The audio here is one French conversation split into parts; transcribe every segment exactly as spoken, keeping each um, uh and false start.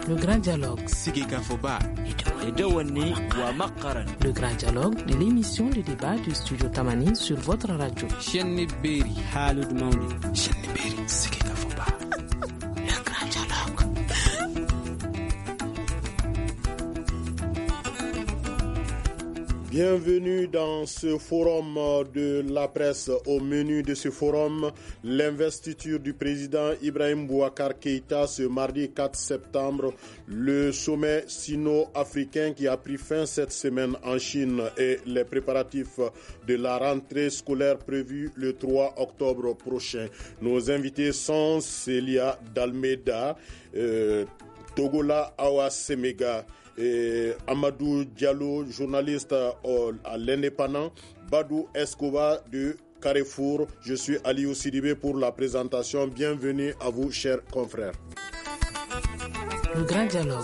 Le grand dialogue. Le grand dialogue de l'émission de débat du studio Tamani sur votre radio. Le grand dialogue. Bienvenue dans ce forum de la presse. Au menu de ce forum, l'investiture du président Ibrahim Boubacar Keïta ce mardi quatre septembre, le sommet sino-africain qui a pris fin cette semaine en Chine et les préparatifs de la rentrée scolaire prévue le trois octobre prochain. Nos invités sont Célia Dalmeida, euh, Togola Awa Semega, et Amadou Diallo, journaliste à l'Indépendant, Badou Escobar de Carrefour. Je suis Aliou Sidibé pour la présentation. Bienvenue à vous, chers confrères. Le grand dialogue.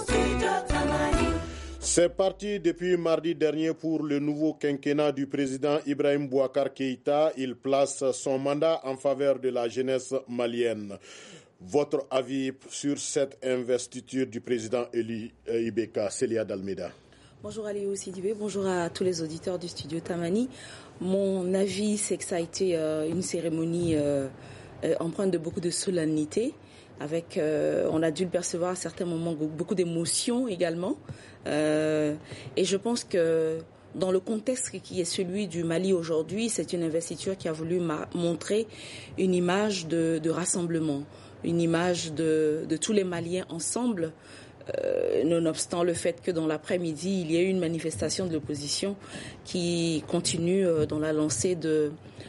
C'est parti depuis mardi dernier pour le nouveau quinquennat du président Ibrahim Boubacar Keïta. Il place son mandat en faveur de la jeunesse malienne. Votre avis sur cette investiture du président Eli Ibeka, Célia Dalmeida. Bonjour Aliou Sidibé, bonjour à tous les auditeurs du studio Tamani. Mon avis, c'est que ça a été euh, une cérémonie euh, euh, empreinte de beaucoup de solennité, avec, euh, on a dû le percevoir à certains moments, beaucoup d'émotions également. Euh, et je pense que dans le contexte qui est celui du Mali aujourd'hui, c'est une investiture qui a voulu ma- montrer une image de, de rassemblement, une image de, de tous les Maliens ensemble, euh, nonobstant le fait que dans l'après-midi, il y a eu une manifestation de l'opposition qui continue euh, dans la lancée de,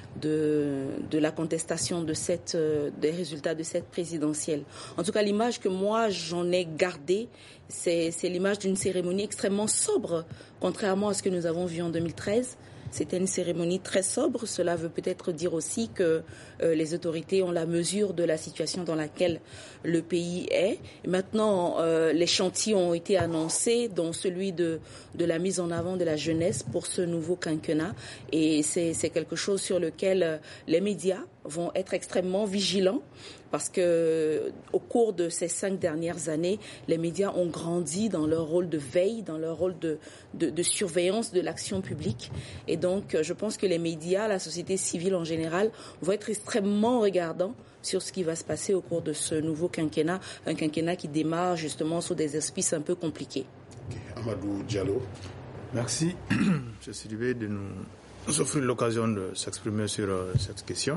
de, de la contestation de cette, euh, des résultats de cette présidentielle. En tout cas, l'image que moi j'en ai gardée, c'est, c'est l'image d'une cérémonie extrêmement sobre, contrairement à ce que nous avons vu en deux mille treize. C'était une cérémonie très sobre. Cela veut peut-être dire aussi que euh, les autorités ont la mesure de la situation dans laquelle le pays est. Et maintenant, euh, les chantiers ont été annoncés, dont celui de, de la mise en avant de la jeunesse pour ce nouveau quinquennat. Et c'est, c'est quelque chose sur lequel euh, les médias vont être extrêmement vigilants, parce que au cours de ces cinq dernières années, les médias ont grandi dans leur rôle de veille, dans leur rôle de, de, de surveillance de l'action publique. Et donc, je pense que les médias, la société civile en général, vont être extrêmement regardants sur ce qui va se passer au cours de ce nouveau quinquennat, un quinquennat qui démarre justement sous des auspices un peu compliqués. Okay. Amadou Diallo. Merci, M. Sidibé, de nous offrir l'occasion de s'exprimer sur euh, cette question.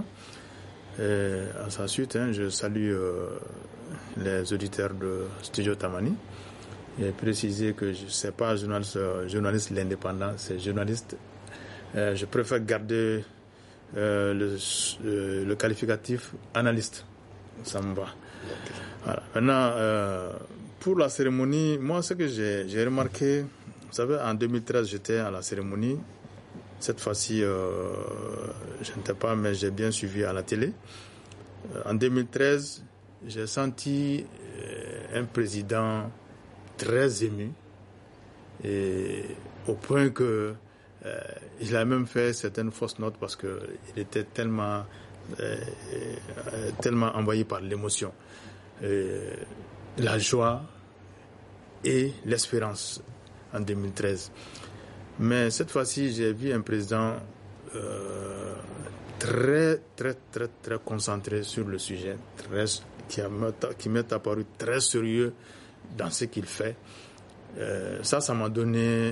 Et à sa suite, hein, je salue euh, les auditeurs de Studio Tamani et préciser que je ne sais pas journaliste, euh, journaliste l'indépendant, c'est journaliste. Euh, je préfère garder euh, le, euh, le qualificatif analyste. Ça me va. Okay. Voilà. Maintenant, euh, pour la cérémonie, moi, ce que j'ai, j'ai remarqué, vous savez, en deux mille treize, j'étais à la cérémonie. Cette fois-ci, euh, je n'étais pas, mais j'ai bien suivi à la télé. Euh, en deux mille treize, j'ai senti euh, un président très ému, et au point que euh, il a même fait certaines fausses notes parce que il était tellement, euh, euh, tellement envahi par l'émotion, euh, la joie et l'espérance en deux mille treize. Mais cette fois-ci, j'ai vu un président euh, très, très, très, très concentré sur le sujet, très, qui, a, qui m'est apparu très sérieux dans ce qu'il fait. Euh, ça, ça m'a donné euh,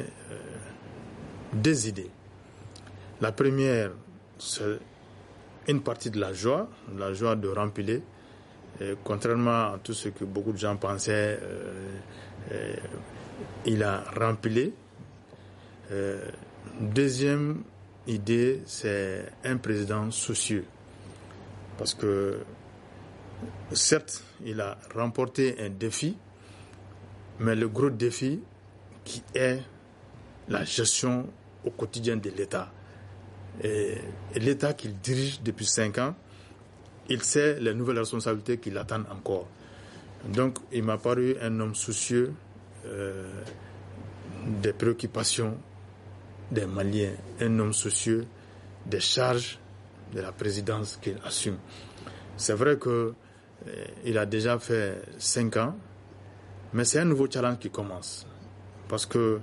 deux idées. La première, c'est une partie de la joie, la joie de remplir. Et contrairement à tout ce que beaucoup de gens pensaient, euh, euh, il a rempli. Euh, deuxième idée, c'est un président soucieux, parce que certes, il a remporté un défi, mais le gros défi qui est la gestion au quotidien de l'État. Et, et l'État qu'il dirige depuis cinq ans, il sait les nouvelles responsabilités qui l'attendent encore. Donc, il m'a paru un homme soucieux euh, des préoccupations des Maliens, un homme soucieux des charges de la présidence qu'il assume. C'est vrai qu'il euh, a déjà fait cinq ans, Mais c'est un nouveau challenge qui commence. Parce que,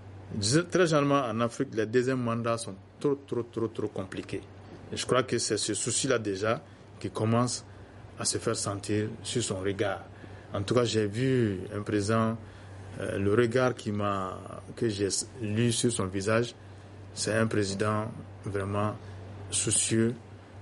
très généralement, en Afrique, les deuxièmes mandats sont trop, trop, trop, trop compliqués. Et je crois que c'est ce souci-là déjà qui commence à se faire sentir sur son regard. En tout cas, j'ai vu un président, euh, le regard qui m'a, que j'ai lu sur son visage, c'est un président vraiment soucieux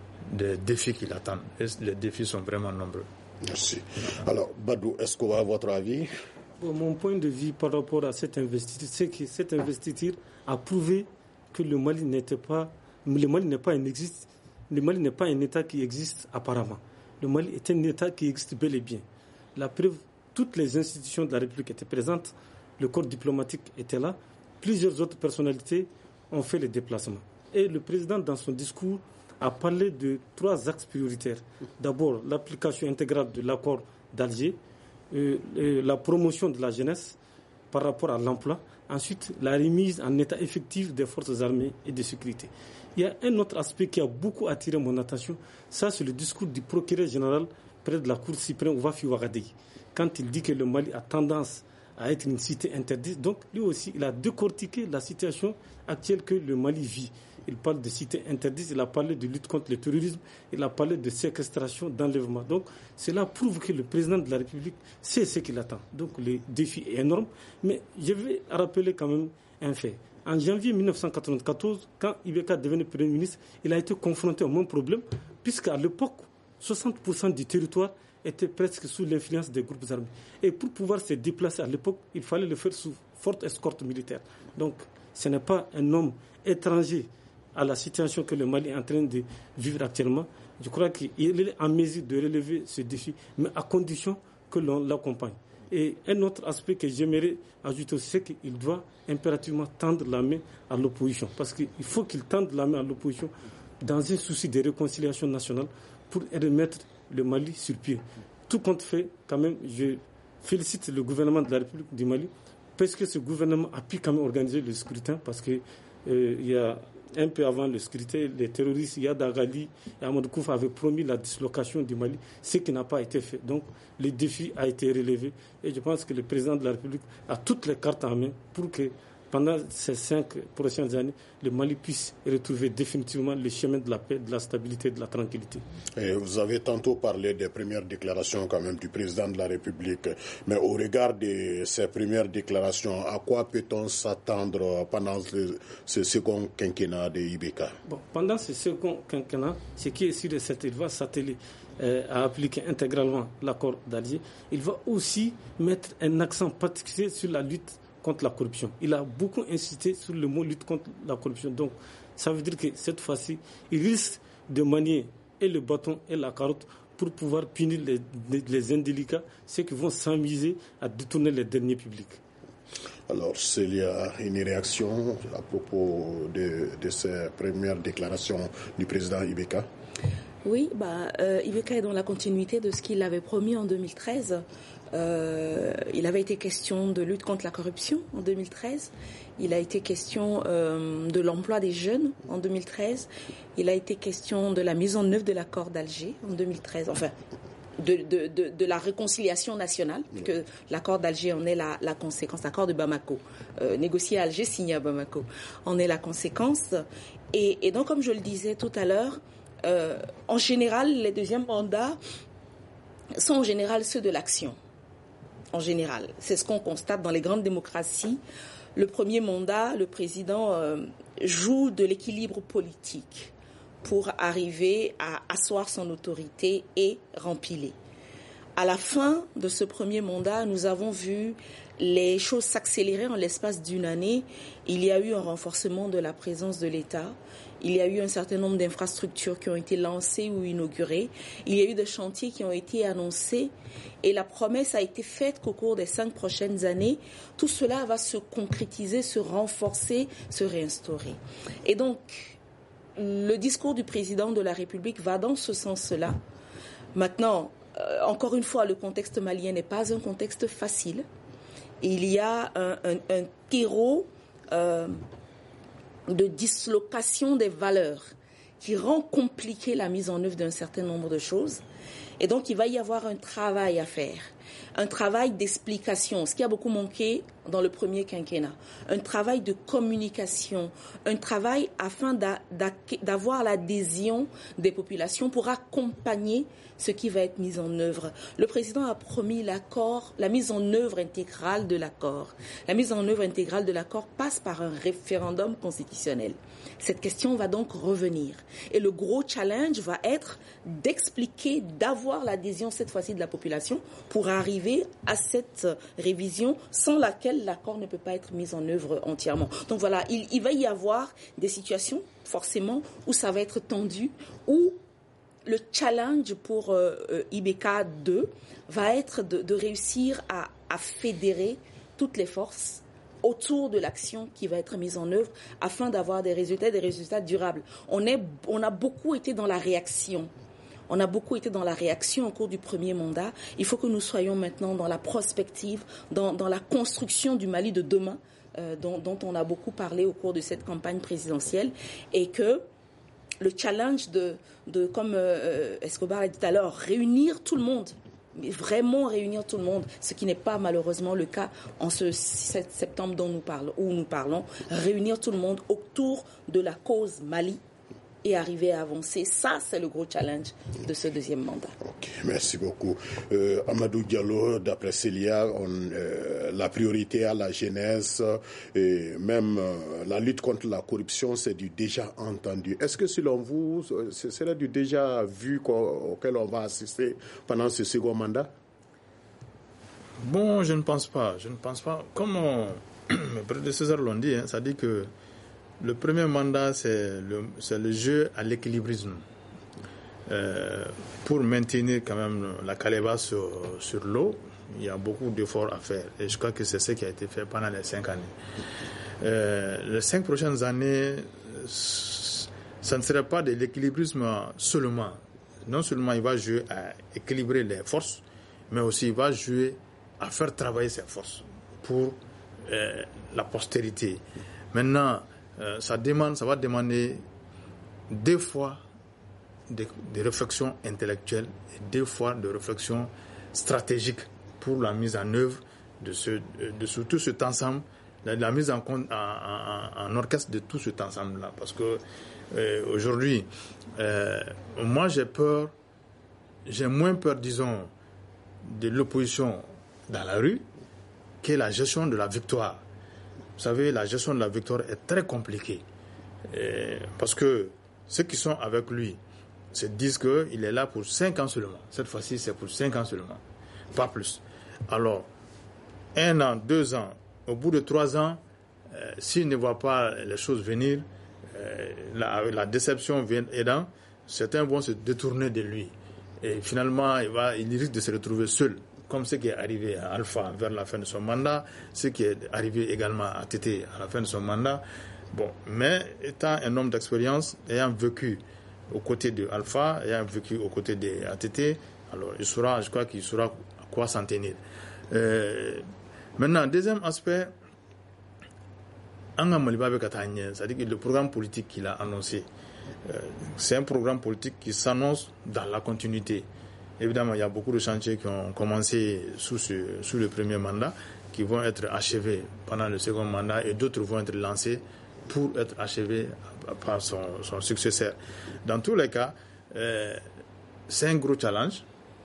des défis qui l'attendent. Et les défis sont vraiment nombreux. Merci. Alors, Badou, est-ce qu'on va à votre avis? Bon, mon point de vue par rapport à cette investiture, c'est que cette investiture a prouvé que le Mali n'était pas, le Mali n'est pas un existe, le Mali n'est pas un État qui existe apparemment. Le Mali est un État qui existe bel et bien. La preuve, toutes les institutions de la République étaient présentes, le corps diplomatique était là, plusieurs autres personnalités ont fait les déplacements. Et le président, dans son discours, a parlé de trois axes prioritaires. D'abord, l'application intégrale de l'accord d'Alger, euh, euh, la promotion de la jeunesse par rapport à l'emploi, ensuite la remise en état effectif des forces armées et de sécurité. Il y a un autre aspect qui a beaucoup attiré mon attention, ça c'est le discours du procureur général près de la Cour suprême Wafi Ouagadei, quand il dit que le Mali a tendance à être une cité interdite. Donc lui aussi, il a décortiqué la situation actuelle que le Mali vit. Il parle de cité interdite, il a parlé de lutte contre le terrorisme, il a parlé de séquestration, d'enlèvement. Donc cela prouve que le président de la République sait ce qu'il attend. Donc le défi est énorme. Mais je vais rappeler quand même un fait. En janvier mille neuf cent quatre-vingt-quatorze, quand Ibeka devenait Premier ministre, il a été confronté au même problème, puisqu'à l'époque, soixante pour cent du territoire était presque sous l'influence des groupes armés. Et pour pouvoir se déplacer à l'époque, il fallait le faire sous forte escorte militaire. Donc ce n'est pas un homme étranger à la situation que le Mali est en train de vivre actuellement. Je crois qu'il est en mesure de relever ce défi, mais à condition que l'on l'accompagne. Et un autre aspect que j'aimerais ajouter aussi, c'est qu'il doit impérativement tendre la main à l'opposition. Parce qu'il faut qu'il tende la main à l'opposition dans un souci de réconciliation nationale pour remettre le Mali sur pied. Tout compte fait, quand même, je félicite le gouvernement de la République du Mali parce que ce gouvernement a pu quand même organiser le scrutin parce que euh, il y a un peu avant le scrutin, les terroristes Yad Agali et Amadou Kouf avaient promis la dislocation du Mali, ce qui n'a pas été fait. Donc le défi a été relevé et je pense que le président de la République a toutes les cartes en main pour que pendant ces cinq prochaines années, le Mali puisse retrouver définitivement le chemin de la paix, de la stabilité, de la tranquillité. Et vous avez tantôt parlé des premières déclarations quand même du président de la République, mais au regard de ces premières déclarations, à quoi peut-on s'attendre pendant ce, ce second quinquennat de Ibeka? Bon, pendant ce second quinquennat, ce qui est sûr et certain, il va s'atteler euh, à appliquer intégralement l'accord d'Alger. Il va aussi mettre un accent particulier sur la lutte contre la corruption. Il a beaucoup insisté sur le mot lutte contre la corruption. Donc, ça veut dire que cette fois-ci, il risque de manier et le bâton et la carotte pour pouvoir punir les, les, les indélicats, ceux qui vont s'amuser à détourner les deniers publics. Alors, s'il y a une réaction à propos de, de ces premières déclarations du président Ibeka? Oui, bah, euh, Ibeka est dans la continuité de ce qu'il avait promis en deux mille treize. Euh, il avait été question de lutte contre la corruption en deux mille treize. Il a été question euh, de l'emploi des jeunes en deux mille treize. Il a été question de la mise en œuvre de l'accord d'Alger en deux mille treize. Enfin, de, de, de, de la réconciliation nationale, que l'accord d'Alger en est la, la conséquence. L'accord de Bamako, euh, négocié à Alger, signé à Bamako, en est la conséquence. Et, et donc, comme je le disais tout à l'heure, euh, en général, les deuxièmes mandats sont en général ceux de l'action. En général, c'est ce qu'on constate dans les grandes démocraties. Le premier mandat, le président euh, joue de l'équilibre politique pour arriver à asseoir son autorité et rempiler. À la fin de ce premier mandat, nous avons vu les choses s'accélérer en l'espace d'une année. Il y a eu un renforcement de la présence de l'État. Il y a eu un certain nombre d'infrastructures qui ont été lancées ou inaugurées. Il y a eu des chantiers qui ont été annoncés. Et la promesse a été faite qu'au cours des cinq prochaines années, tout cela va se concrétiser, se renforcer, se réinstaurer. Et donc, le discours du président de la République va dans ce sens-là. Maintenant, euh, encore une fois, le contexte malien n'est pas un contexte facile. Il y a un, un, un terreau euh, de dislocation des valeurs qui rend compliquée la mise en œuvre d'un certain nombre de choses. Et donc, il va y avoir un travail à faire, un travail d'explication, ce qui a beaucoup manqué dans le premier quinquennat, un travail de communication, un travail afin d'a, d'a, d'avoir l'adhésion des populations pour accompagner ce qui va être mis en œuvre. Le président a promis l'accord, la mise en œuvre intégrale de l'accord. La mise en œuvre intégrale de l'accord passe par un référendum constitutionnel. Cette question va donc revenir. Et le gros challenge va être d'expliquer, d'avoir l'adhésion cette fois-ci de la population pour arriver à cette révision sans laquelle l'accord ne peut pas être mis en œuvre entièrement. Donc voilà, il, il va y avoir des situations forcément où ça va être tendu, où le challenge pour euh, I B K deux va être de, de réussir à, à fédérer toutes les forces autour de l'action qui va être mise en œuvre afin d'avoir des résultats, des résultats durables. On, est, on a beaucoup été dans la réaction. On a beaucoup été dans la réaction au cours du premier mandat. Il faut que nous soyons maintenant dans la prospective, dans, dans la construction du Mali de demain, euh, dont, dont on a beaucoup parlé au cours de cette campagne présidentielle, et que le challenge de, de comme euh, Escobar l'a dit tout à l'heure, réunir tout le monde, mais vraiment réunir tout le monde, ce qui n'est pas malheureusement le cas en ce sept septembre dont nous parlons, où nous parlons, réunir tout le monde autour de la cause Mali et arriver à avancer. Ça, c'est le gros challenge de ce deuxième mandat. Ok, merci beaucoup. Euh, Amadou Diallo, d'après Célia, on, euh, la priorité à la jeunesse et même euh, la lutte contre la corruption, c'est du déjà entendu. Est-ce que selon vous, ce serait du déjà vu auquel on va assister pendant ce second mandat? Bon, je ne pense pas. Je ne pense pas. Comme on, mes prédécesseurs l'ont dit, hein, ça dit que le premier mandat, c'est le, c'est le jeu à l'équilibrisme. Euh, pour maintenir quand même la calebasse sur, sur l'eau, il y a beaucoup d'efforts à faire. Et je crois que c'est ce qui a été fait pendant les cinq années. Euh, les cinq prochaines années, ça ne serait pas de l'équilibrisme seulement. Non seulement il va jouer à équilibrer les forces, mais aussi il va jouer à faire travailler ces forces pour euh, la postérité. Maintenant, Euh, ça demande, ça va demander deux fois des de réflexions intellectuelles et deux fois de réflexions stratégiques pour la mise en œuvre de, ce, de ce, tout cet ensemble, la, la mise en, en, en, en orchestre de tout cet ensemble-là. Parce que euh, aujourd'hui, euh, moi j'ai peur, j'ai moins peur, disons, de l'opposition dans la rue que la gestion de la victoire. Vous savez, la gestion de la victoire est très compliquée. Et parce que ceux qui sont avec lui se disent qu'il est là pour cinq ans seulement. Cette fois-ci, c'est pour cinq ans seulement, pas plus. Alors, un an, deux ans, au bout de trois ans, euh, s'il ne voit pas les choses venir, euh, la, la déception vient aidant, certains vont se détourner de lui. Et finalement, il, va, il risque de se retrouver seul, comme ce qui est arrivé à Alpha vers la fin de son mandat, ce qui est arrivé également à Tété à la fin de son mandat. Bon, mais étant un homme d'expérience, ayant vécu aux côtés de Alpha, ayant vécu aux côtés de A T T, alors il saura, je crois qu'il saura à quoi s'en tenir. Euh, maintenant, deuxième aspect, c'est-à-dire que le programme politique qu'il a annoncé, euh, c'est un programme politique qui s'annonce dans la continuité. Évidemment, il y a beaucoup de chantiers qui ont commencé sous, ce, sous le premier mandat, qui vont être achevés pendant le second mandat, et d'autres vont être lancés pour être achevés par son, son successeur. Dans tous les cas, euh, c'est un gros challenge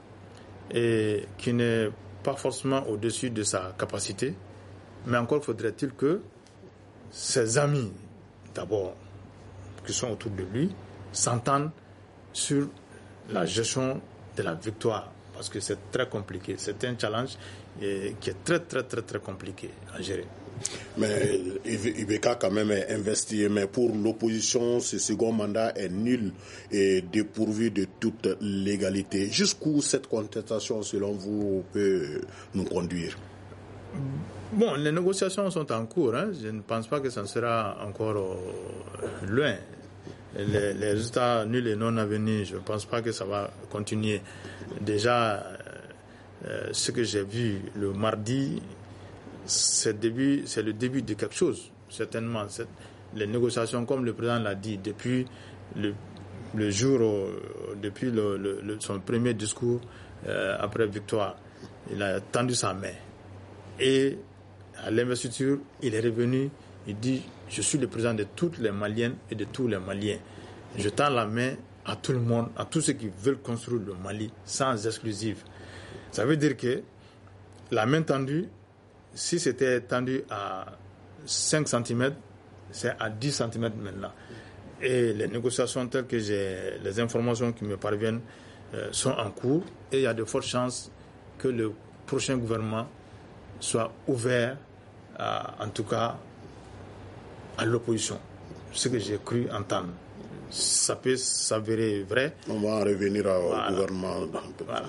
et qui n'est pas forcément au-dessus de sa capacité, mais encore faudrait-il que ses amis, d'abord, qui sont autour de lui, s'entendent sur la gestion de la victoire, parce que c'est très compliqué. C'est un challenge et, qui est très, très, très, très compliqué à gérer. Mais I B K quand même est investi, mais pour l'opposition, ce second mandat est nul et dépourvu de toute légalité. Jusqu'où cette contestation, selon vous, peut nous conduire? Bon, les négociations sont en cours. Hein. Je ne pense pas que ça sera encore euh, loin. Les, les résultats nuls et non avenus, je ne pense pas que ça va continuer. Déjà, euh, ce que j'ai vu le mardi, c'est, début, c'est le début de quelque chose, certainement. C'est, les négociations, comme le président l'a dit, depuis le le jour, euh, depuis le, le, le, son premier discours euh, après victoire, il a tendu sa main. Et à l'investiture, il est revenu, il dit « Je suis le président de toutes les Maliennes et de tous les Maliens. Je tends la main à tout le monde, à tous ceux qui veulent construire le Mali sans exclusive. » Ça veut dire que la main tendue, si c'était tendu à cinq centimètres, c'est à dix centimètres maintenant. Et les négociations telles que j'ai, les informations qui me parviennent euh, sont en cours. Et il y a de fortes chances que le prochain gouvernement soit ouvert, à, en tout cas, à l'opposition. Ce que j'ai cru entendre. Ça peut s'avérer vrai. On va en revenir au voilà. gouvernement. Voilà.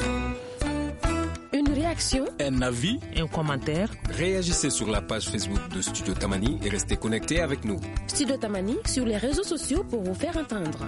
Une réaction, un avis, un commentaire. Réagissez sur la page Facebook de Studio Tamani et restez connectés avec nous. Studio Tamani sur les réseaux sociaux pour vous faire entendre.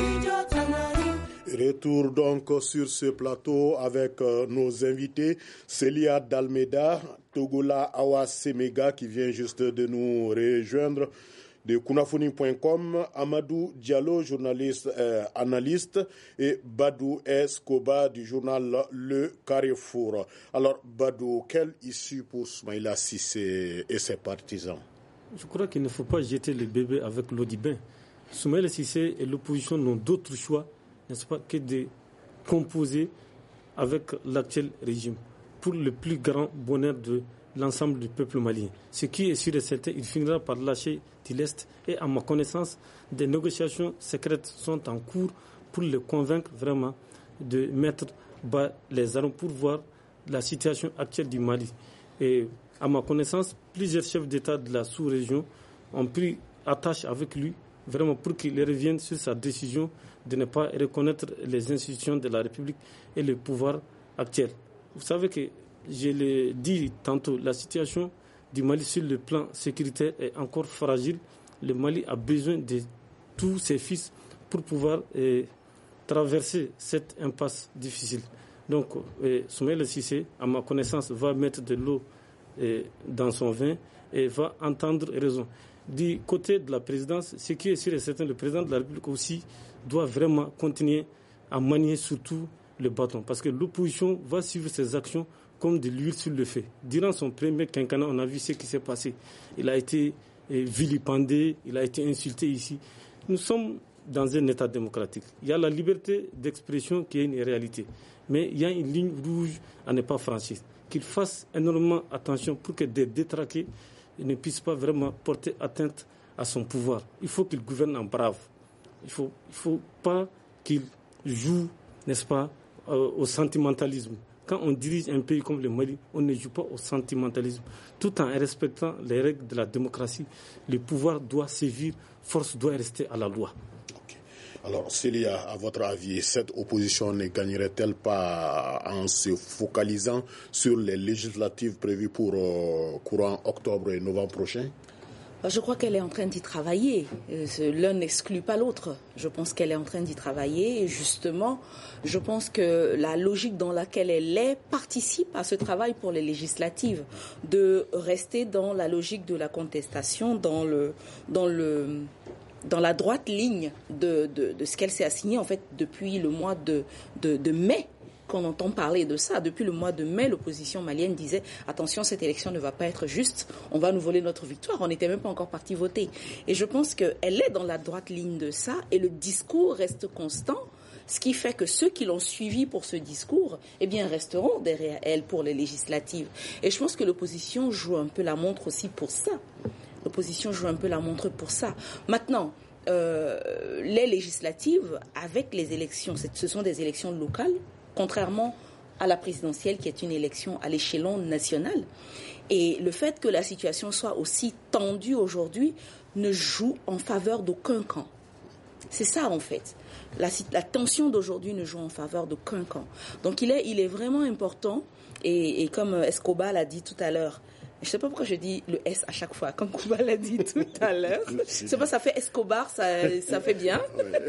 Retour donc sur ce plateau avec euh, nos invités, Célia Dalmeda, Togola Awa Semega qui vient juste de nous rejoindre, de Kunafoni point com, Amadou Diallo, journaliste euh, analyste, et Badou Escoba du journal Le Carrefour. Alors Badou, quelle issue pour Soumaïla Cissé et ses partisans? Je crois qu'il ne faut pas jeter le bébé avec l'eau du bain. Soumaïla Cissé et l'opposition n'ont d'autre choix, n'est-ce pas, que de composer avec l'actuel régime pour le plus grand bonheur de l'ensemble du peuple malien. Ce qui est sûr et certain, il finira par lâcher du lest. Et à ma connaissance, des négociations secrètes sont en cours pour le convaincre vraiment de mettre bas les armes pour voir la situation actuelle du Mali. Et à ma connaissance, plusieurs chefs d'État de la sous-région ont pris attache avec lui vraiment pour qu'il revienne sur sa décision de ne pas reconnaître les institutions de la République et le pouvoir actuel. Vous savez que, je l'ai dit tantôt, la situation du Mali sur le plan sécuritaire est encore fragile. Le Mali a besoin de tous ses fils pour pouvoir eh, traverser cette impasse difficile. Donc, eh, Soumaïla Cissé, à ma connaissance, va mettre de l'eau eh, dans son vin et va entendre raison. Du côté de la présidence, ce qui est sûr et certain, le président de la République aussi doit vraiment continuer à manier surtout le bâton. Parce que l'opposition va suivre ses actions comme de l'huile sur le feu. Durant son premier quinquennat, on a vu ce qui s'est passé. Il a été eh, vilipendé, il a été insulté ici. Nous sommes dans un État démocratique. Il y a la liberté d'expression qui est une réalité. Mais il y a une ligne rouge à ne pas franchir. Qu'il fasse énormément attention pour que des détraqués ne puissent pas vraiment porter atteinte à son pouvoir. Il faut qu'il gouverne en brave. Il ne faut, il faut pas qu'il joue, n'est-ce pas, euh, au sentimentalisme. Quand on dirige un pays comme le Mali, on ne joue pas au sentimentalisme. Tout en respectant les règles de la démocratie, le pouvoir doit sévir, force doit rester à la loi. Okay. Alors, Célia, à votre avis, cette opposition ne gagnerait-elle pas en se focalisant sur les législatives prévues pour euh, courant octobre et novembre prochain? Je crois qu'elle est en train d'y travailler. L'un n'exclut pas l'autre. Je pense qu'elle est en train d'y travailler. Et justement, je pense que la logique dans laquelle elle est participe à ce travail pour les législatives, de rester dans la logique de la contestation, dans le, dans le, dans la droite ligne de, de, de ce qu'elle s'est assignée en fait depuis le mois de, de, de mai. Qu'on entend parler de ça. Depuis le mois de mai, l'opposition malienne disait « Attention, cette élection ne va pas être juste, on va nous voler notre victoire. » On n'était même pas encore parti voter. Et je pense qu'elle est dans la droite ligne de ça et le discours reste constant, ce qui fait que ceux qui l'ont suivi pour ce discours, eh bien, resteront derrière elle pour les législatives. Et je pense que l'opposition joue un peu la montre aussi pour ça. L'opposition joue un peu la montre pour ça. Maintenant, euh, les législatives, avec les élections, ce sont des élections locales, contrairement à la présidentielle qui est une élection à l'échelon national. Et le fait que la situation soit aussi tendue aujourd'hui ne joue en faveur d'aucun camp. C'est ça en fait. La, la tension d'aujourd'hui ne joue en faveur d'aucun camp. Donc il est, il est vraiment important, et, et comme Escoba l'a dit tout à l'heure, je ne sais pas pourquoi je dis le S à chaque fois, comme Kouba l'a dit tout à l'heure. Je sais pas, ça fait Escobar, ça, ça fait bien.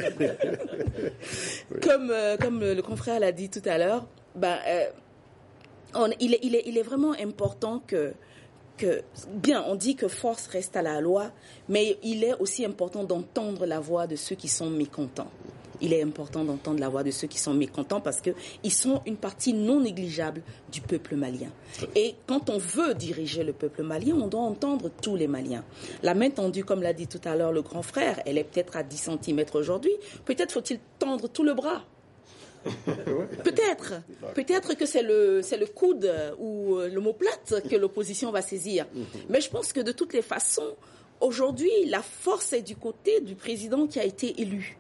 comme, euh, comme le confrère l'a dit tout à l'heure, ben, euh, on, il, est, il, est, il est vraiment important que, que, bien, on dit que force reste à la loi, mais il est aussi important d'entendre la voix de ceux qui sont mécontents. Il est important d'entendre la voix de ceux qui sont mécontents parce qu'ils sont une partie non négligeable du peuple malien. Et quand on veut diriger le peuple malien, on doit entendre tous les Maliens. La main tendue, comme l'a dit tout à l'heure le grand frère, elle est peut-être à dix centimètres aujourd'hui. Peut-être faut-il tendre tout le bras. Peut-être. Peut-être que c'est le, c'est le coude ou l'omoplate que l'opposition va saisir. Mais je pense que de toutes les façons, aujourd'hui, la force est du côté du président qui a été élu.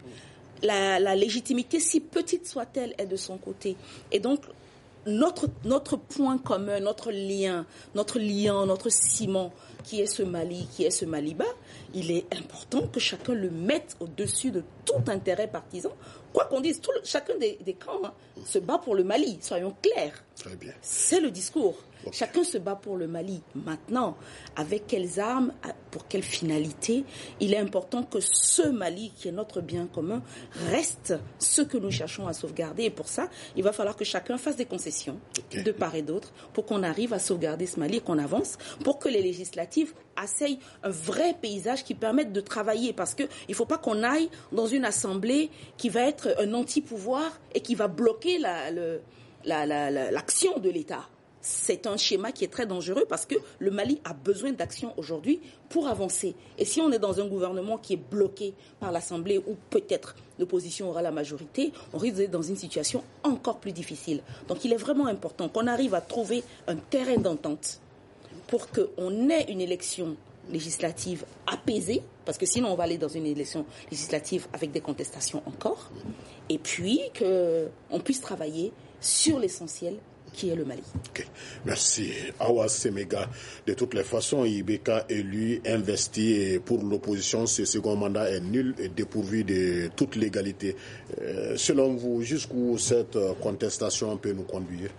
La, la légitimité, si petite soit-elle, est de son côté. Et donc, notre, notre point commun, notre lien, notre lien, notre ciment, qui est ce Mali, qui est ce Maliba, il est important que chacun le mette au-dessus de tout intérêt partisan. Quoi qu'on dise, tout le, chacun des, des camps hein, se bat pour le Mali, soyons clairs. Très bien. C'est le discours. Okay. Chacun se bat pour le Mali. Maintenant, avec quelles armes, pour quelle finalité, il est important que ce Mali, qui est notre bien commun, reste ce que nous cherchons à sauvegarder. Et pour ça, il va falloir que chacun fasse des concessions, okay, de part et d'autre, pour qu'on arrive à sauvegarder ce Mali et qu'on avance, pour que les législatives asseyent un vrai paysage qui permette de travailler. Parce qu'il ne faut pas qu'on aille dans une assemblée qui va être un anti-pouvoir et qui va bloquer la, le, la, la, la, l'action de l'État. C'est un schéma qui est très dangereux parce que le Mali a besoin d'action aujourd'hui pour avancer. Et si on est dans un gouvernement qui est bloqué par l'Assemblée où peut-être l'opposition aura la majorité, on risque d'être dans une situation encore plus difficile. Donc il est vraiment important qu'on arrive à trouver un terrain d'entente pour qu'on ait une élection législative apaisée, parce que sinon on va aller dans une élection législative avec des contestations encore, et puis qu'on puisse travailler sur l'essentiel qui est le Mali. Okay. Merci. Awa Semega. De toutes les façons, Ibeka élu, investi, et pour l'opposition, ce second mandat est nul et dépourvu de toute légalité. Euh, selon vous, jusqu'où cette contestation peut nous conduire?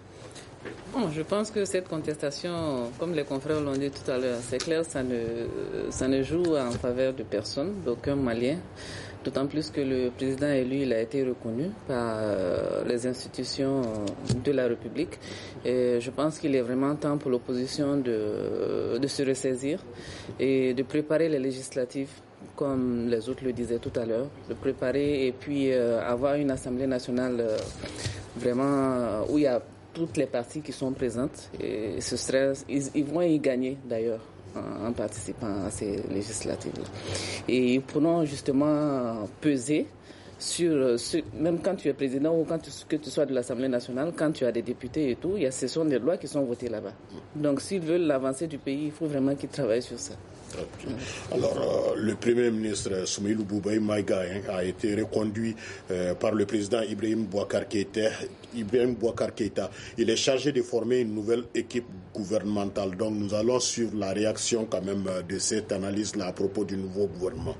Bon, je pense que cette contestation, comme les confrères l'ont dit tout à l'heure, c'est clair, ça ne, ça ne joue en faveur de personne, d'aucun Malien. D'autant plus que le président élu, il a été reconnu par les institutions de la République. Et je pense qu'il est vraiment temps pour l'opposition de, de se ressaisir et de préparer les législatives, comme les autres le disaient tout à l'heure, de préparer et puis euh, avoir une Assemblée nationale euh, vraiment où il y a toutes les parties qui sont présentes. Et ce serait, ils, ils vont y gagner d'ailleurs en participant à ces législatives-là. Et pourront justement peser sur, sur, même quand tu es président ou quand tu, que tu sois de l'Assemblée nationale, quand tu as des députés et tout, il y a, ce sont des lois qui sont votées là-bas. Donc s'ils veulent l'avancée du pays, il faut vraiment qu'ils travaillent sur ça. Alors, euh, le Premier ministre Soumaïlou Boubaï Maïga hein, a été reconduit euh, par le président Ibrahim Boubacar Keïta. Ibrahim Boubacar Keïta. Il est chargé de former une nouvelle équipe gouvernementale. Donc, nous allons suivre la réaction quand même de cette analyse-là à propos du nouveau gouvernement.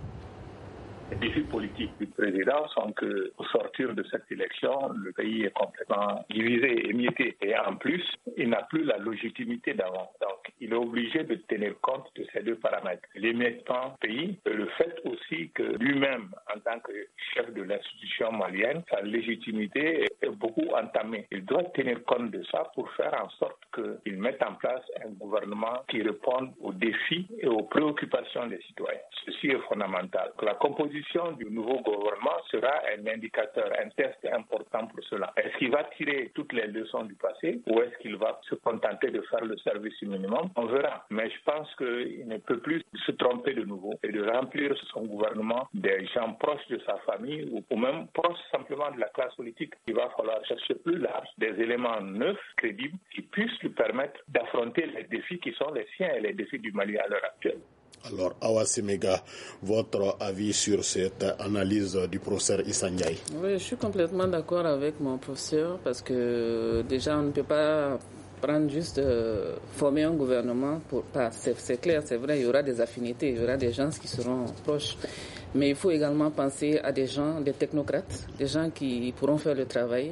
Les défis politiques du président sont que, au sortir de cette élection, le pays est complètement divisé, émietté. Et en plus, il n'a plus la légitimité d'avant. Donc, il est obligé de tenir compte de ces deux paramètres. L'émiettement du pays et le fait aussi que lui-même, en tant que chef de l'institution malienne, sa légitimité est beaucoup entamée. Il doit tenir compte de ça pour faire en sorte qu'il mette en place un gouvernement qui réponde aux défis et aux préoccupations des citoyens. Ceci est fondamental. La composition du nouveau gouvernement sera un indicateur, un test important pour cela. Est-ce qu'il va tirer toutes les leçons du passé ou est-ce qu'il va se contenter de faire le service minimum? On verra. Mais je pense qu'il ne peut plus se tromper de nouveau et de remplir son gouvernement des gens proches de sa famille ou même proches simplement de la classe politique. Il va falloir chercher plus large des éléments neufs, crédibles, qui puissent lui permettre d'affronter les défis qui sont les siens et les défis du Mali à l'heure actuelle. Alors, Awa Semega, votre avis sur cette analyse du professeur Issa Ndiaye? Oui, je suis complètement d'accord avec mon professeur parce que déjà, on ne peut pas prendre juste euh, former un gouvernement pour pas. C'est, c'est clair, c'est vrai, il y aura des affinités, il y aura des gens qui seront proches. Mais il faut également penser à des gens, des technocrates, des gens qui pourront faire le travail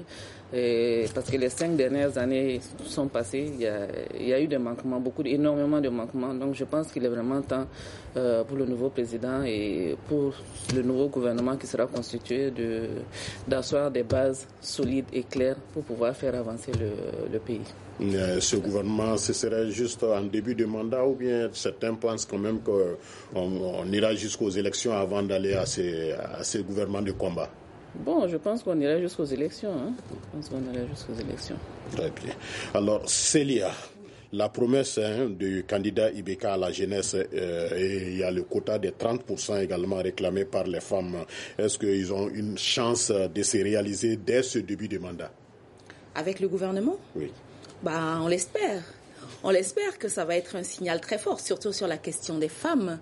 Et parce que les cinq dernières années sont passées, il y a, il y a eu des manquements, beaucoup, énormément de manquements. Donc je pense qu'il est vraiment temps euh, pour le nouveau président et pour le nouveau gouvernement qui sera constitué de, d'asseoir des bases solides et claires pour pouvoir faire avancer le, le pays. Ce gouvernement, ce serait juste en début de mandat ou bien certains pensent quand même qu'on on ira jusqu'aux élections avant d'aller à ces, à ces gouvernements de combat? Bon, je pense qu'on ira jusqu'aux élections. Hein. Je pense qu'on ira jusqu'aux élections. Très bien. Alors, Célia, la promesse hein, du candidat I B K à la jeunesse, euh, et il y a le quota de trente pour cent également réclamé par les femmes. Est-ce qu'ils ont une chance de se réaliser dès ce début de mandat? Avec le gouvernement? Oui. Bah, on l'espère. On l'espère que ça va être un signal très fort, surtout sur la question des femmes.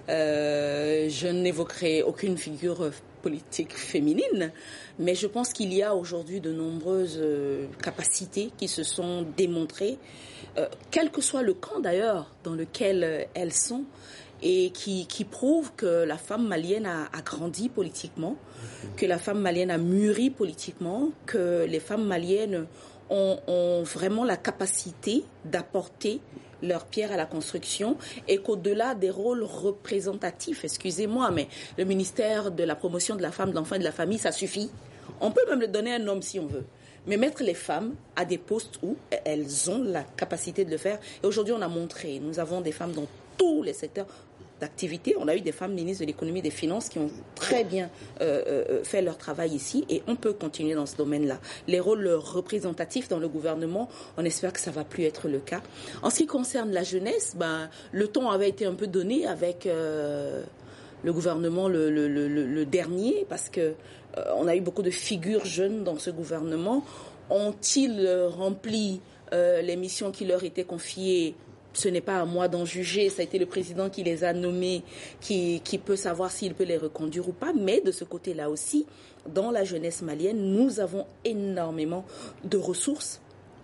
Euh, je n'évoquerai aucune figure politique féminine, mais je pense qu'il y a aujourd'hui de nombreuses euh, capacités qui se sont démontrées, euh, quel que soit le camp d'ailleurs dans lequel euh, elles sont, et qui, qui prouvent que la femme malienne a, a grandi politiquement, que la femme malienne a mûri politiquement, que les femmes maliennes ont, ont vraiment la capacité d'apporter leur pierre à la construction et qu'au-delà des rôles représentatifs, excusez-moi, mais le ministère de la promotion de la femme, de l'enfant et de la famille, ça suffit. On peut même le donner à un homme si on veut. Mais mettre les femmes à des postes où elles ont la capacité de le faire. Et aujourd'hui, on a montré, nous avons des femmes dans tous les secteurs d'activité. On a eu des femmes ministres de l'économie et des finances qui ont très bien euh, euh, fait leur travail ici et on peut continuer dans ce domaine-là. Les rôles représentatifs dans le gouvernement, on espère que ça ne va plus être le cas. En ce qui concerne la jeunesse, ben, le ton avait été un peu donné avec euh, le gouvernement le, le, le, le dernier parce que euh, on a eu beaucoup de figures jeunes dans ce gouvernement. Ont-ils rempli euh, les missions qui leur étaient confiées? Ce n'est pas à moi d'en juger, ça a été le président qui les a nommés, qui, qui peut savoir s'il peut les reconduire ou pas. Mais de ce côté-là aussi, dans la jeunesse malienne, nous avons énormément de ressources.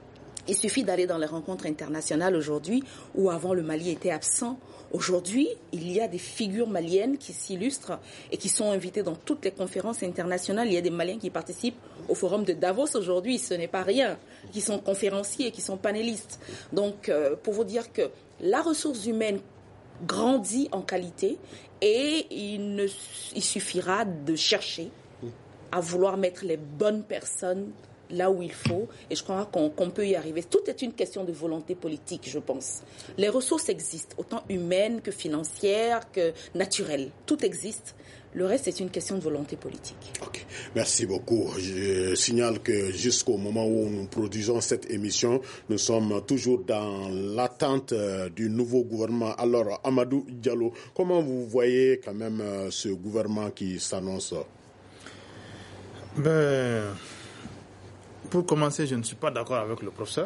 Il suffit d'aller dans les rencontres internationales aujourd'hui, où avant le Mali était absent. Aujourd'hui, il y a des figures maliennes qui s'illustrent et qui sont invitées dans toutes les conférences internationales. Il y a des Maliens qui participent au forum de Davos aujourd'hui, ce n'est pas rien, qui sont conférenciers, qui sont panélistes. Donc, euh, pour vous dire que la ressource humaine grandit en qualité et il, ne, il suffira de chercher à vouloir mettre les bonnes personnes là où il faut, et je crois qu'on, qu'on peut y arriver. Tout est une question de volonté politique, je pense. Les ressources existent, autant humaines que financières, que naturelles. Tout existe. Le reste, c'est une question de volonté politique. Ok, merci beaucoup. Je signale que jusqu'au moment où nous produisons cette émission, nous sommes toujours dans l'attente du nouveau gouvernement. Alors, Amadou Diallo, comment vous voyez quand même ce gouvernement qui s'annonce? Ben... Pour commencer, je ne suis pas d'accord avec le professeur.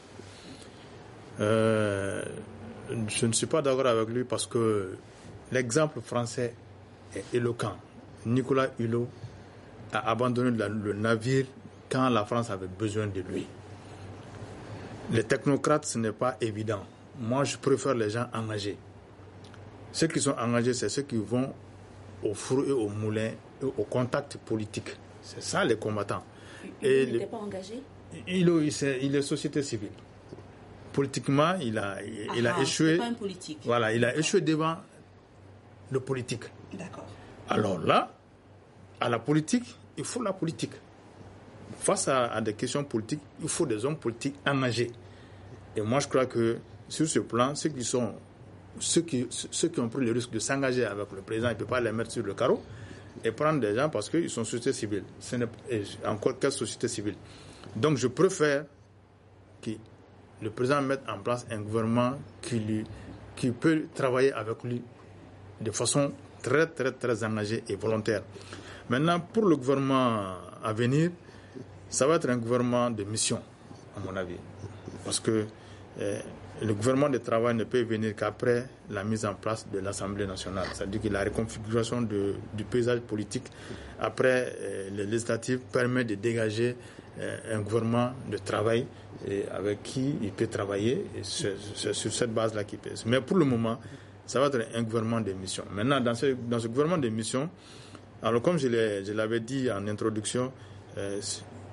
Euh, je ne suis pas d'accord avec lui parce que l'exemple français est éloquent. Nicolas Hulot a abandonné le navire quand la France avait besoin de lui. Les technocrates, ce n'est pas évident. Moi, je préfère les gens engagés. Ceux qui sont engagés, c'est ceux qui vont au four et au moulin, et au contact politique. C'est ça les combattants. Et il n'était pas engagé? Il, il, il est société civile. Politiquement, il a, il, ah, il a échoué. Pas un politique. Voilà, il a échoué devant le politique. D'accord. Alors là, à la politique, il faut la politique. Face à, à des questions politiques, il faut des hommes politiques engagés. Et moi, je crois que sur ce plan, ceux qui sont, ceux qui, ceux qui ont pris le risque de s'engager avec le président, il ne peut pas les mettre sur le carreau et prendre des gens parce qu'ils sont société civile. Ce n'est encore quelle société civile. Donc je préfère que le président mette en place un gouvernement qui, lui, qui peut travailler avec lui de façon très très très engagée et volontaire. Maintenant, pour le gouvernement à venir, ça va être un gouvernement de mission, à mon avis. Parce que eh, le gouvernement de travail ne peut venir qu'après la mise en place de l'Assemblée nationale. C'est-à-dire que la reconfiguration de, du paysage politique après eh, les législatives permet de dégager eh, un gouvernement de travail eh, avec qui il peut travailler. Et c'est, c'est sur cette base-là qu'il peut. Mais pour le moment, ça va être un gouvernement de mission. Maintenant, dans ce, dans ce gouvernement de mission, alors comme je, l'ai, je l'avais dit en introduction, eh,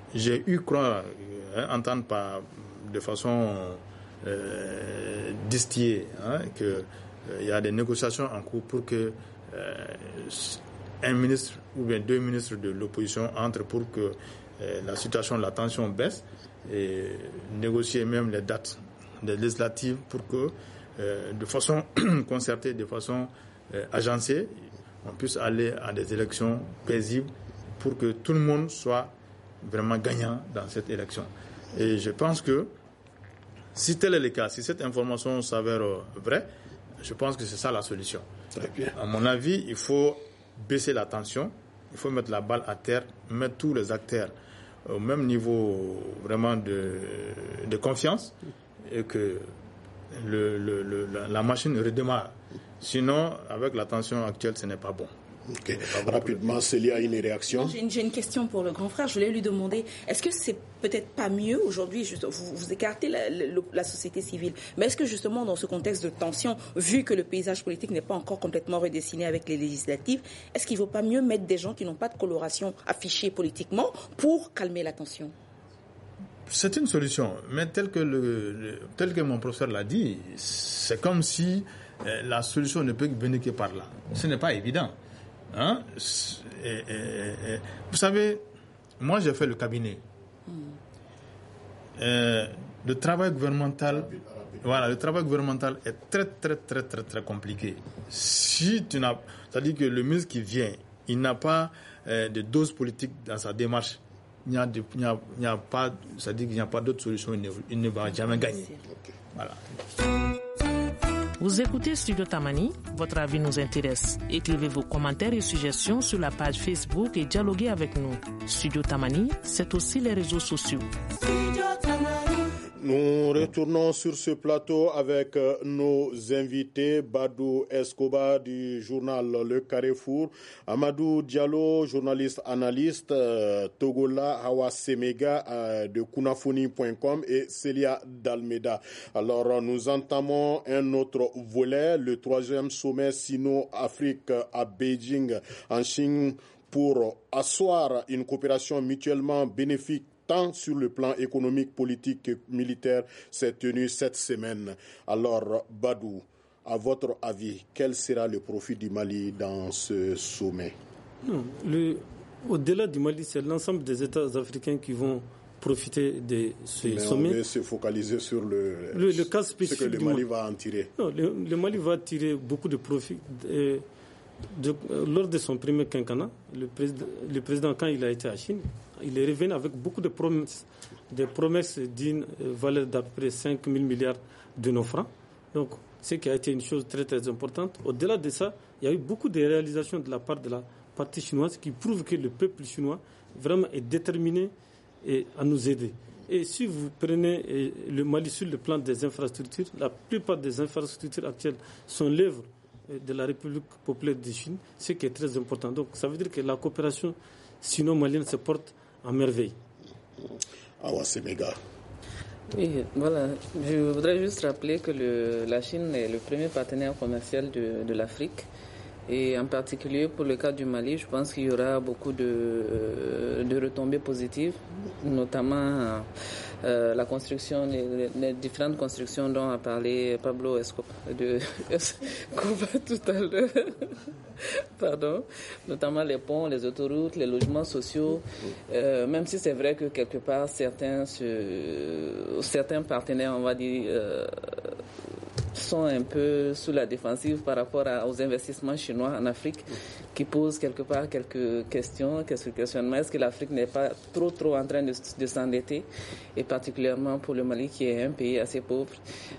j'ai eu croire, hein, entendre par, de façon euh, distillée, hein, qu'il euh, y a des négociations en cours pour que euh, un ministre ou bien deux ministres de l'opposition entrent pour que euh, la situation, la tension baisse et négocier même les dates des législatives pour que euh, de façon concertée, de façon euh, agencée, on puisse aller à des élections paisibles pour que tout le monde soit vraiment gagnant dans cette élection. Et je pense que si tel est le cas, si cette information s'avère vraie, je pense que c'est ça la solution. Très bien. À mon avis, il faut baisser la tension, il faut mettre la balle à terre, mettre tous les acteurs au même niveau vraiment de, de confiance et que le, le, le, la machine redémarre. Sinon, avec la tension actuelle, ce n'est pas bon. Okay. Rapidement, Célia a une réaction. J'ai une, j'ai une question pour le grand frère. Je voulais lui demander, est-ce que c'est peut-être pas mieux aujourd'hui, juste, vous, vous écartez la, la, la société civile, mais est-ce que justement dans ce contexte de tension, vu que le paysage politique n'est pas encore complètement redessiné avec les législatives, est-ce qu'il ne vaut pas mieux mettre des gens qui n'ont pas de coloration affichée politiquement pour calmer la tension? C'est une solution, mais tel que, le, le, tel que mon professeur l'a dit, c'est comme si euh, la solution ne peut venir que par là. Ce n'est pas évident. Hein? Et, et, et, vous savez, moi j'ai fait le cabinet. Mm. Euh, le travail gouvernemental, voilà, le travail gouvernemental est très très très très très compliqué. Si tu n'as, c'est-à-dire que le ministre qui vient, il n'a pas euh, de dose politique dans sa démarche. Il n'y a, de, il n'y a, il n'y a pas, c'est-à-dire qu'il n'y a pas d'autre solution. Il ne, il ne va jamais gagner. Voilà. Vous écoutez Studio Tamani, votre avis nous intéresse. Écrivez vos commentaires et suggestions sur la page Facebook et dialoguez avec nous. Studio Tamani, c'est aussi les réseaux sociaux. Nous retournons sur ce plateau avec nos invités, Badou Escobar du journal Le Carrefour, Amadou Diallo, journaliste analyste, Togola Hawa Semega de Kunafoni point com et Célia Dalmeda. Alors nous entamons un autre volet, le troisième sommet Sino-Afrique à Beijing en Chine pour asseoir une coopération mutuellement bénéfique tant sur le plan économique, politique que militaire, s'est tenu cette semaine. Alors, Badou, à votre avis, quel sera le profit du Mali dans ce sommet? Non, le, au-delà du Mali, c'est l'ensemble des États africains qui vont profiter de ce Mais sommet. On veut se focaliser sur le, le, le cas spécifique ce que le Mali va en tirer. Non, le, le Mali va tirer beaucoup de profit. De, de, lors de son premier quinquennat, le président, le président, quand il a été à Chine, il est revenu avec beaucoup de promesses, des promesses d'une valeur d'à peu près cinq mille milliards de nos francs. Donc, ce qui a été une chose très très importante. Au-delà de ça, il y a eu beaucoup de réalisations de la part de la partie chinoise qui prouvent que le peuple chinois vraiment est déterminé et à nous aider. Et si vous prenez le Mali sur le plan des infrastructures, la plupart des infrastructures actuelles sont l'œuvre de la République populaire de Chine, ce qui est très important. Donc, ça veut dire que la coopération sino-malienne se porte à merveille. Awa Semega. Oui, voilà. Je voudrais juste rappeler que le, la Chine est le premier partenaire commercial de, de l'Afrique. Et en particulier pour le cas du Mali, je pense qu'il y aura beaucoup de, de retombées positives, notamment euh, la construction, les, les différentes constructions dont a parlé Pablo Escobar de Escobar tout à l'heure. Pardon, notamment les ponts, les autoroutes, les logements sociaux, euh, même si c'est vrai que quelque part certains, se, certains partenaires, on va dire, euh, sont un peu sous la défensive par rapport à, aux investissements chinois en Afrique, qui posent quelque part quelques questions, quelques questionnements. Est-ce que l'Afrique n'est pas trop trop en train de, de s'endetter, et particulièrement pour le Mali qui est un pays assez pauvre.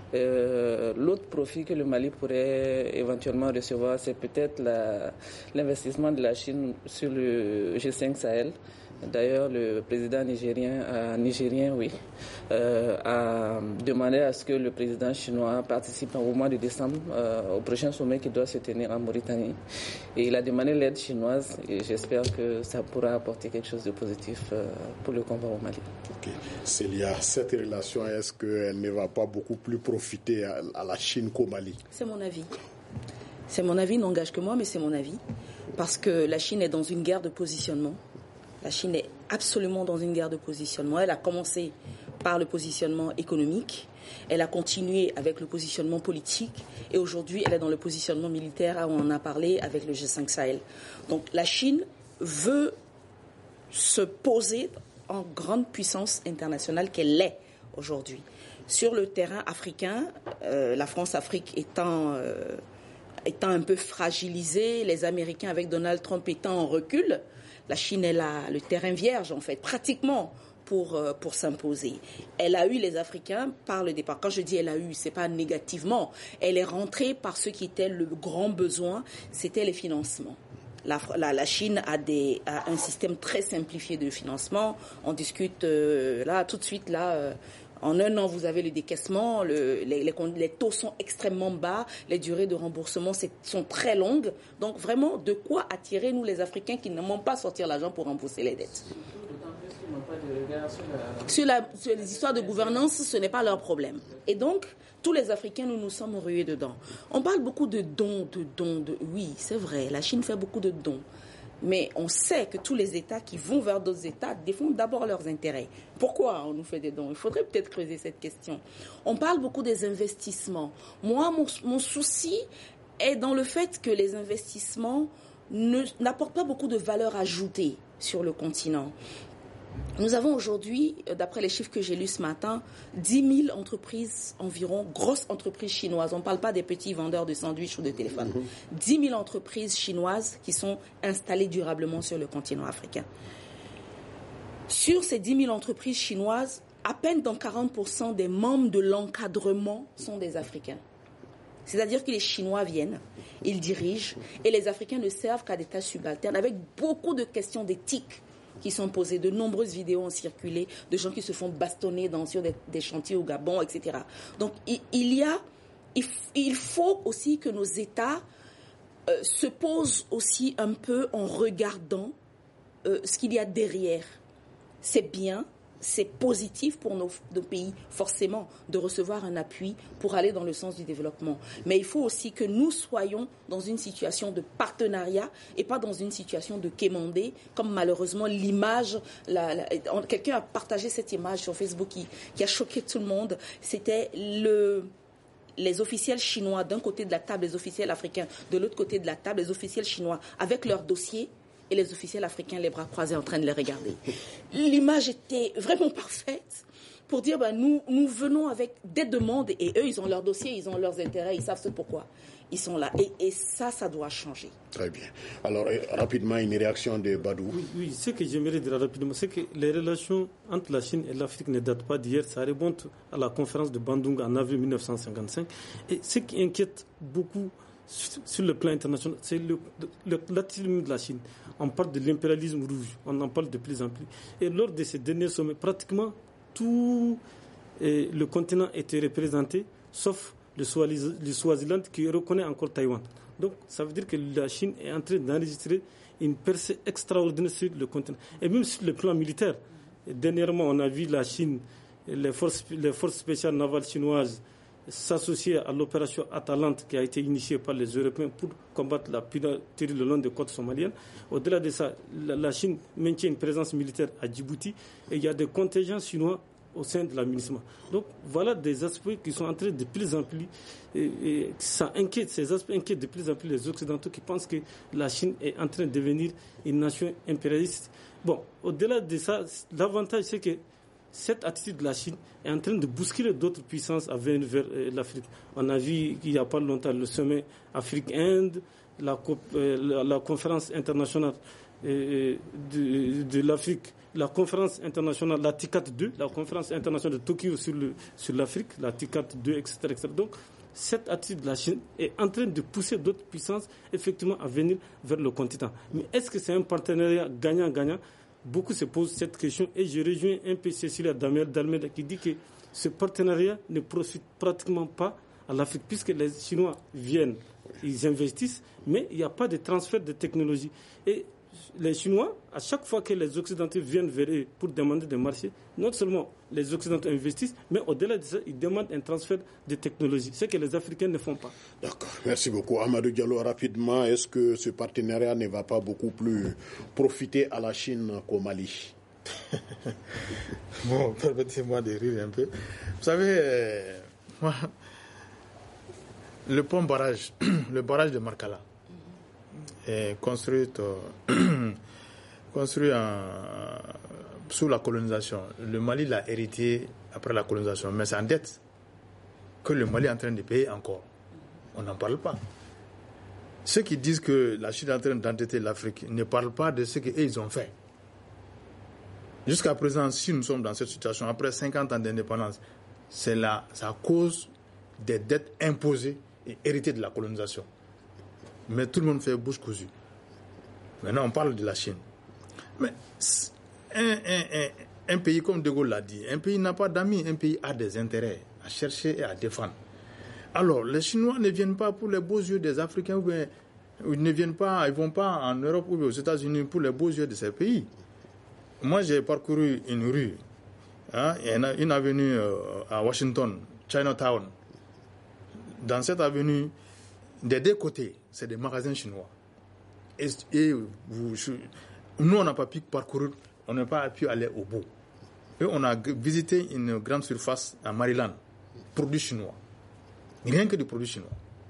Euh, l'autre profit que le Mali pourrait éventuellement recevoir, c'est peut-être la, l'investissement de la Chine sur le G cinq Sahel. D'ailleurs, le président nigérien, euh, nigérien oui, euh, a demandé à ce que le président chinois participe au mois de décembre euh, au prochain sommet qui doit se tenir en Mauritanie. Et il a demandé l'aide chinoise et j'espère que ça pourra apporter quelque chose de positif euh, pour le combat au Mali. Ok. Célia, cette relation, est-ce qu'elle ne va pas beaucoup plus profiter à, à la Chine qu'au Mali? C'est mon avis. C'est mon avis, n'engage que moi, mais c'est mon avis. Parce que la Chine est dans une guerre de positionnement. La Chine est absolument dans une guerre de positionnement. Elle a commencé par le positionnement économique, elle a continué avec le positionnement politique et aujourd'hui elle est dans le positionnement militaire où on en a parlé avec le G cinq Sahel. Donc la Chine veut se poser en grande puissance internationale qu'elle l'est aujourd'hui. Sur le terrain africain, euh, la France-Afrique étant, euh, étant un peu fragilisée, les Américains avec Donald Trump étant en recul, la Chine est là, le terrain vierge en fait, pratiquement pour, euh, pour s'imposer. Elle a eu les Africains par le départ. Quand je dis elle a eu, c'est pas négativement. Elle est rentrée par ce qui était le grand besoin, c'était les financements. La, la, la Chine a, des, a un système très simplifié de financement. On discute euh, là tout de suite là. Euh, En un an, vous avez le décaissement, le, les, les, les taux sont extrêmement bas, les durées de remboursement sont très longues. Donc vraiment, de quoi attirer, nous les Africains qui n'aimons pas sortir l'argent pour rembourser les dettes. Sur, la, sur les histoires de gouvernance, ce n'est pas leur problème. Et donc, tous les Africains, nous nous sommes rués dedans. On parle beaucoup de dons, de dons, de... Oui, c'est vrai, la Chine fait beaucoup de dons. Mais on sait que tous les États qui vont vers d'autres États défendent d'abord leurs intérêts. Pourquoi on nous fait des dons? Il faudrait peut-être creuser cette question. On parle beaucoup des investissements. Moi, mon, mon souci est dans le fait que les investissements ne, n'apportent pas beaucoup de valeur ajoutée sur le continent. Nous avons aujourd'hui, d'après les chiffres que j'ai lus ce matin, dix mille entreprises environ, grosses entreprises chinoises. On ne parle pas des petits vendeurs de sandwichs ou de téléphones. dix mille entreprises chinoises qui sont installées durablement sur le continent africain. Sur ces dix mille entreprises chinoises, à peine dans quarante pour cent des membres de l'encadrement sont des Africains. C'est-à-dire que les Chinois viennent, ils dirigent, et les Africains ne servent qu'à des tâches subalternes, avec beaucoup de questions d'éthique qui sont posées. De nombreuses vidéos ont circulé de gens qui se font bastonner dans, sur des, des chantiers au Gabon, et cetera. Donc il, il y a, il, il faut aussi que nos États euh, se posent aussi un peu en regardant euh, ce qu'il y a derrière. C'est bien, c'est positif pour nos, nos pays, forcément, de recevoir un appui pour aller dans le sens du développement. Mais il faut aussi que nous soyons dans une situation de partenariat et pas dans une situation de quémander, comme malheureusement l'image, la, la, quelqu'un a partagé cette image sur Facebook qui, qui a choqué tout le monde. C'était le... les officiels chinois d'un côté de la table, les officiels africains de l'autre côté de la table, les officiels chinois avec leurs dossiers, et les officiels africains les bras croisés en train de les regarder. L'image était vraiment parfaite pour dire ben, nous, nous venons avec des demandes et eux, ils ont leurs dossiers, ils ont leurs intérêts, ils savent ce pourquoi ils sont là. Et, et ça, ça doit changer. Très bien. Alors, euh, rapidement, une réaction de Badou. Oui, oui, ce que j'aimerais dire rapidement, c'est que les relations entre la Chine et l'Afrique ne datent pas d'hier. Ça remonte à la conférence de Bandung en avril mille neuf cent cinquante-cinq. Et ce qui inquiète beaucoup sur le plan international, c'est le, le, l'attitude de la Chine. On parle de l'impérialisme rouge, on en parle de plus en plus. Et lors de ces derniers sommets, pratiquement tout eh, le continent était représenté, sauf le, Swaziland, le Swaziland qui reconnaît encore Taïwan. Donc ça veut dire que la Chine est en train d'enregistrer une percée extraordinaire sur le continent. Et même sur le plan militaire, dernièrement on a vu la Chine, les forces, les forces spéciales navales chinoises s'associer à l'opération Atalante qui a été initiée par les Européens pour combattre la piraterie le long des côtes somaliennes. Au-delà de ça, la, la Chine maintient une présence militaire à Djibouti et il y a des contingents chinois au sein de la MINUSMA. Donc voilà des aspects qui sont en train de plus en plus, et, et ça inquiète, ces aspects inquiètent de plus en plus les Occidentaux qui pensent que la Chine est en train de devenir une nation impérialiste. Bon, au-delà de ça, l'avantage c'est que cette attitude de la Chine est en train de bousculer d'autres puissances à venir vers euh, l'Afrique. On a vu il n'y a pas longtemps le sommet Afrique-Inde, la, euh, la, la conférence internationale euh, de, de l'Afrique, la conférence internationale, la T I C A T deux, la conférence internationale de Tokyo sur, le, sur l'Afrique, la T I C A T deux, et cetera, et cetera. Donc, cette attitude de la Chine est en train de pousser d'autres puissances effectivement à venir vers le continent. Mais est-ce que c'est un partenariat gagnant-gagnant? Beaucoup se posent cette question et je rejoins un peu Cécilia D'Almeida qui dit que ce partenariat ne profite pratiquement pas à l'Afrique puisque les Chinois viennent, ils investissent, mais il n'y a pas de transfert de technologie. Et les Chinois, à chaque fois que les Occidentaux viennent vers eux pour demander des marchés, non seulement les Occidentaux investissent, mais au-delà de ça, ils demandent un transfert de technologie, ce que les Africains ne font pas. D'accord, merci beaucoup. Amadou Diallo, rapidement, est-ce que ce partenariat ne va pas beaucoup plus profiter à la Chine qu'au Mali? Bon, permettez-moi de rire un peu. Vous savez, euh, moi, le pont barrage, le barrage de Marcala, est construit, euh, construit en, sous la colonisation. Le Mali l'a hérité après la colonisation, mais c'est en dette que le Mali est en train de payer encore. On n'en parle pas. Ceux qui disent que la Chine est en train d'endetter l'Afrique ne parlent pas de ce qu'ils ont fait. Jusqu'à présent, si nous sommes dans cette situation, après cinquante ans d'indépendance, c'est la, c'est à cause des dettes imposées et héritées de la colonisation. Mais tout le monde fait bouche cousue. Maintenant, on parle de la Chine. Mais un, un, un, un pays, comme De Gaulle l'a dit, un pays n'a pas d'amis, un pays a des intérêts à chercher et à défendre. Alors, les Chinois ne viennent pas pour les beaux yeux des Africains, ou bien, ils ne viennent pas, ils vont pas en Europe ou aux États-Unis pour les beaux yeux de ces pays. Moi, j'ai parcouru une rue, hein, une avenue euh, à Washington, Chinatown. Dans cette avenue, des deux côtés, c'est des magasins chinois. Et, et vous, nous, on n'a pas pu parcourir, on n'a pas pu aller au bout. Et on a visité une grande surface à Maryland, produits chinois. Rien que des produits chinois.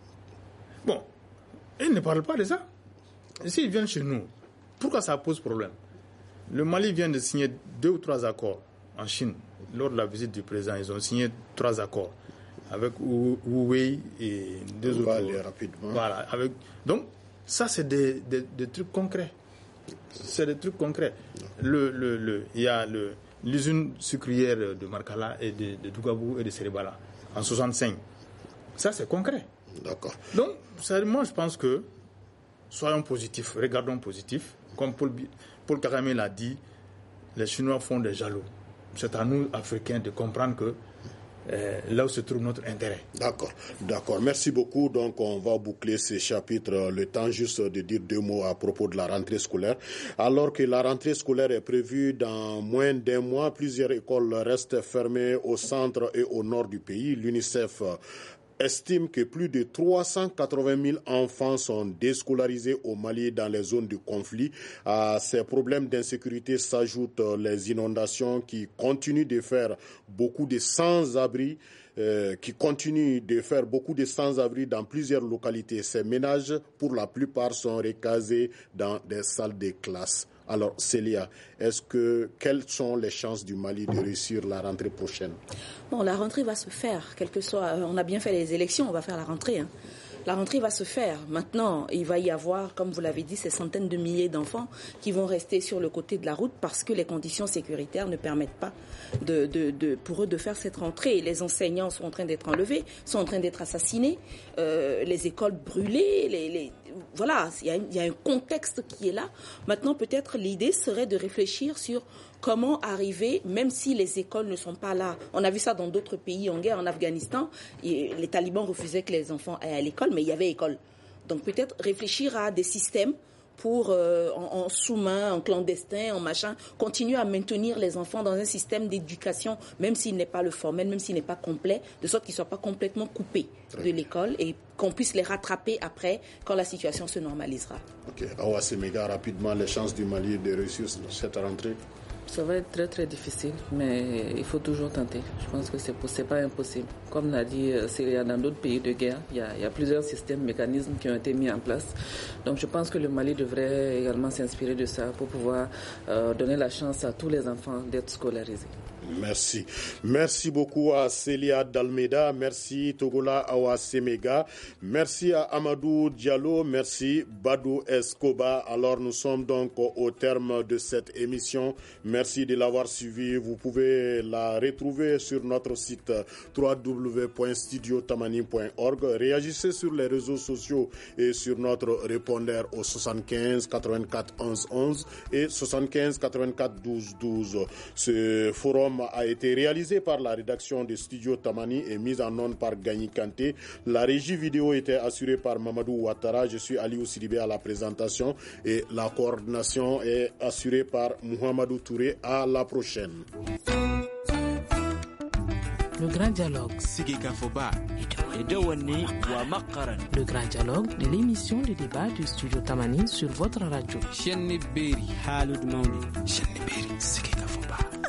Bon, ils ne parlent pas de ça. S'ils viennent chez nous, pourquoi ça pose problème? Le Mali vient de signer deux ou trois accords en Chine. Lors de la visite du président, ils ont signé trois accords avec Huawei et deux autres. On va aller rapidement. Voilà. Avec... Donc, ça, c'est des, des, des trucs concrets. C'est des trucs concrets. Le, le, le, il y a le, l'usine sucrière de Marcala et de, de Dougabou et de Seribala en soixante-cinq. Ça, c'est concret. D'accord. Donc, moi, je pense que soyons positifs, regardons positif. Comme Paul, Paul Kagame l'a dit, les Chinois font des jaloux. C'est à nous, Africains, de comprendre que euh, là où se trouve notre intérêt. D'accord, d'accord. Merci beaucoup. Donc, on va boucler ces chapitres. Le temps juste de dire deux mots à propos de la rentrée scolaire. Alors que la rentrée scolaire est prévue dans moins d'un mois, plusieurs écoles restent fermées au centre et au nord du pays. L'UNICEF estime que plus de trois cent quatre-vingt mille enfants sont déscolarisés au Mali dans les zones de conflit. À ces problèmes d'insécurité s'ajoutent les inondations qui continuent de faire beaucoup de sans-abri, euh, qui continuent de faire beaucoup de sans-abri dans plusieurs localités. Ces ménages, pour la plupart, sont recasés dans des salles de classe. Alors, Célia, est-ce que, quelles sont les chances du Mali de réussir la rentrée prochaine? Bon, la rentrée va se faire, quel que soit. On a bien fait les élections, on va faire la rentrée. Hein. La rentrée va se faire. Maintenant, il va y avoir, comme vous l'avez dit, ces centaines de milliers d'enfants qui vont rester sur le côté de la route parce que les conditions sécuritaires ne permettent pas de, de, de, pour eux de faire cette rentrée. Les enseignants sont en train d'être enlevés, sont en train d'être assassinés, euh, les écoles brûlées, les, les, voilà, il y a, il y a un contexte qui est là. Maintenant, peut-être l'idée serait de réfléchir sur comment arriver, même si les écoles ne sont pas là. On a vu ça dans d'autres pays en guerre, en Afghanistan. Et les talibans refusaient que les enfants aillent à l'école, mais il y avait école. Donc peut-être réfléchir à des systèmes pour, euh, en, en sous-main, en clandestin, en machin, continuer à maintenir les enfants dans un système d'éducation, même s'il n'est pas le formel, même s'il n'est pas complet, de sorte qu'ils ne soient pas complètement coupés de l'école et qu'on puisse les rattraper après quand la situation se normalisera. Ok. Awa Semega, rapidement, les chances du Mali de réussir cette rentrée? Ça va être très très difficile, mais il faut toujours tenter. Je pense que c'est, c'est pas impossible. Comme l'a dit Célia, dans d'autres pays de guerre, il y, a, il y a plusieurs systèmes, mécanismes qui ont été mis en place. Donc je pense que le Mali devrait également s'inspirer de ça pour pouvoir euh, donner la chance à tous les enfants d'être scolarisés. Merci. Merci beaucoup à Célia Dalmeda. Merci Togola Awa Semega. Merci à Amadou Diallo. Merci Badou Escoba. Alors nous sommes donc au terme de cette émission. Merci de l'avoir suivi. Vous pouvez la retrouver sur notre site w w w point studio tamani point org. Réagissez sur les réseaux sociaux et sur notre répondeur au soixante-quinze quatre-vingt-quatre onze onze et soixante-quinze quatre-vingt-quatre douze douze. Ce forum a été réalisé par la rédaction de Studio Tamani et mise en onde par Gagny Kanté. La régie vidéo était assurée par Mamadou Ouattara. Je suis Aliou Sidibé à la présentation et la coordination est assurée par Mouhamadou Touré. À la prochaine. Le grand dialogue. Le grand dialogue de l'émission de débat du studio Tamani sur votre radio.